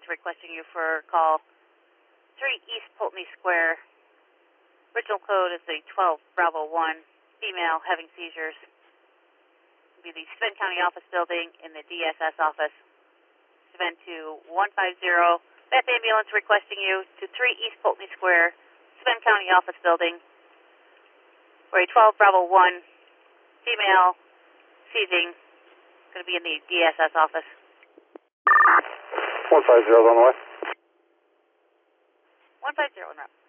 ambulance requesting you for call 3 East Pulteney Square. Original code is a 12 Bravo 1, female having seizures. It'll be the Savannah County office building in the DSS office. Savannah to 150. Beth ambulance requesting you to 3 East Pulteney Square, Savannah County office building for a 12 Bravo 1, female seizing. Going to be in the DSS office. 150 on the way. 150 en route.